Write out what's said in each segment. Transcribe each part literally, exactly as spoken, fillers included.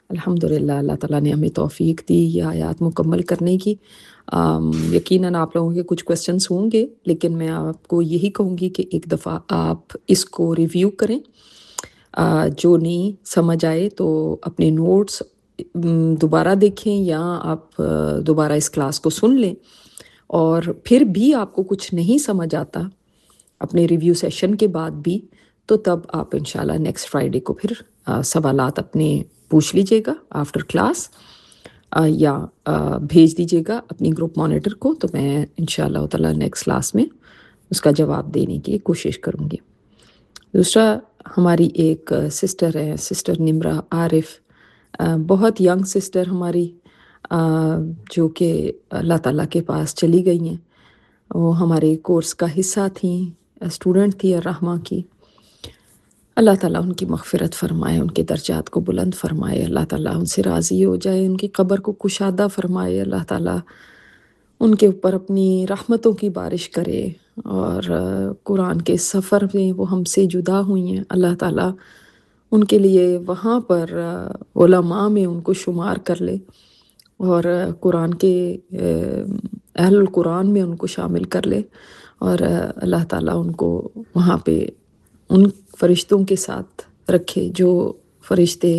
الحمدللہ اللہ تعالیٰ نے ہمیں توفیق دی یہ آیات مکمل کرنے کی۔ آم، یقیناً آپ لوگوں کے کچھ کوسچنس ہوں گے، لیکن میں آپ کو یہی کہوں گی کہ ایک دفعہ آپ اس کو ریویو کریں۔ آ، جو نہیں سمجھ آئے تو اپنے نوٹس م، دوبارہ دیکھیں، یا آپ آ، دوبارہ اس کلاس کو سن لیں، اور پھر بھی آپ کو کچھ نہیں سمجھ آتا اپنے ریویو سیشن کے بعد بھی، تو تب آپ انشاءاللہ نیکسٹ فرائیڈے کو پھر آ، سوالات اپنے پوچھ لیجئے گا آفٹر کلاس، یا آ، بھیج دیجئے گا اپنی گروپ مانیٹر کو، تو میں انشاءاللہ تعالی نیکسٹ کلاس میں اس کا جواب دینے کی کوشش کروں گی۔ دوسرا، ہماری ایک سسٹر ہے، سسٹر نمرہ عارف، آ، بہت ینگ سسٹر ہماری، آ، جو کہ اللہ تعالیٰ کے پاس چلی گئی ہیں۔ وہ ہمارے کورس کا حصہ تھیں، اسٹوڈنٹ تھی الرحمہ کی۔ اللہ تعالیٰ ان کی مغفرت فرمائے، ان کے درجات کو بلند فرمائے، اللہ تعالیٰ ان سے راضی ہو جائے، ان کی قبر کو کشادہ فرمائے، اللہ تعالیٰ ان کے اوپر اپنی رحمتوں کی بارش کرے، اور آ، قرآن کے سفر میں وہ ہم سے جدا ہوئی ہیں، اللہ تعالیٰ ان کے لیے وہاں پر آ، علماء میں ان کو شمار کر لے، اور آ، قرآن کے آ، اہل القرآن میں ان کو شامل کر لے، اور آ، اللہ تعالیٰ ان کو وہاں پہ ان فرشتوں کے ساتھ رکھے جو فرشتے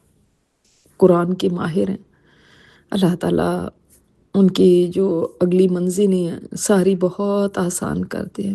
قرآن کے ماہر ہیں۔ اللہ تعالیٰ ان کی جو اگلی منزلیں ہیں ساری بہت آسان کر دے۔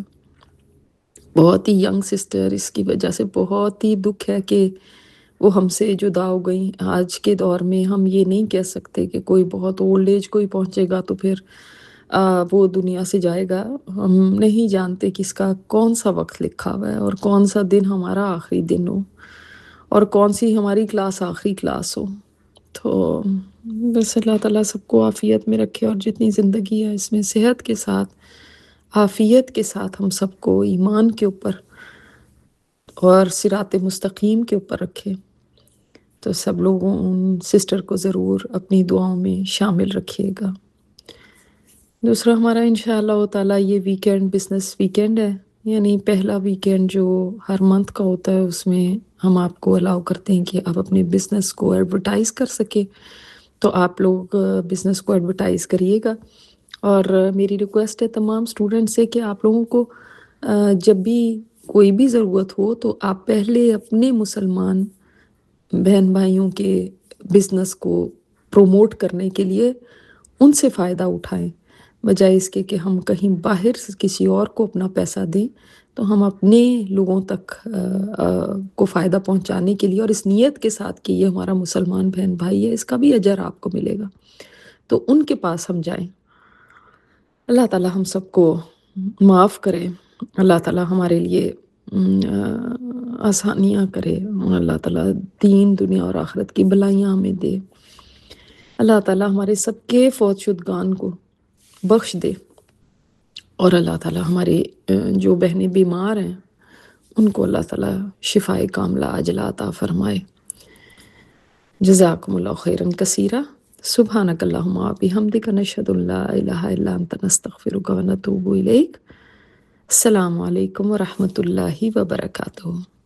بہت ہی ینگ سسٹر، اس کی وجہ سے بہت ہی دکھ ہے کہ وہ ہم سے جدا ہو گئیں۔ آج کے دور میں ہم یہ نہیں کہہ سکتے کہ کوئی بہت اولڈ ایج کوئی پہنچے گا تو پھر آ، وہ دنیا سے جائے گا۔ ہم نہیں جانتے کہ اس کا کون سا وقت لکھا ہوا ہے، اور کون سا دن ہمارا آخری دن ہو، اور کون سی ہماری کلاس آخری کلاس ہو۔ تو بس اللہ تعالیٰ سب کو عافیت میں رکھے، اور جتنی زندگی ہے اس میں صحت کے ساتھ، عافیت کے ساتھ ہم سب کو ایمان کے اوپر اور صراط مستقیم کے اوپر رکھے۔ تو سب لوگوں ان سسٹر کو ضرور اپنی دعاؤں میں شامل رکھیے گا۔ دوسرا، ہمارا انشاءاللہ تعالیٰ یہ ویکینڈ بزنس ویکینڈ ہے، یعنی پہلا ویکینڈ جو ہر منتھ کا ہوتا ہے، اس میں ہم آپ کو الاؤ کرتے ہیں کہ آپ اپنے بزنس کو ایڈورٹائز کر سکیں۔ تو آپ لوگ بزنس کو ایڈورٹائز کریے گا، اور میری ریکویسٹ ہے تمام اسٹوڈنٹ سے کہ آپ لوگوں کو آ، جب بھی کوئی بھی ضرورت ہو تو آپ پہلے اپنے مسلمان بہن بھائیوں کے بزنس کو پروموٹ کرنے کے لیے ان سے فائدہ اٹھائیں، بجائے اس کے کہ ہم کہیں باہر سے کسی اور کو اپنا پیسہ دیں۔ تو ہم اپنے لوگوں تک آ، آ، کو فائدہ پہنچانے کے لیے، اور اس نیت کے ساتھ کہ یہ ہمارا مسلمان بہن بھائی ہے، اس کا بھی اجر آپ کو ملے گا، تو ان کے پاس ہم جائیں۔ اللہ تعالیٰ ہم سب کو معاف کرے، اللہ تعالیٰ ہمارے لیے م، آ، آسانیاں کرے، اللہ تعالیٰ دین دنیا اور آخرت کی بلائیاں ہمیں دے، اللہ تعالیٰ ہمارے سب کے فوت شدگان کو بخش دے، اور اللہ تعالیٰ ہمارے آ، جو بہنیں بیمار ہیں ان کو اللہ تعالیٰ شفائے کاملہ عاجلہ عطا فرمائے۔ جزاکم اللہ خیرا کثیرا، سبحانک اللہم بحمدک، نشہد ان لا الہ الا انت، نستغفرک و نتوب الیک۔ السلام علیکم ورحمۃ اللہ وبرکاتہ۔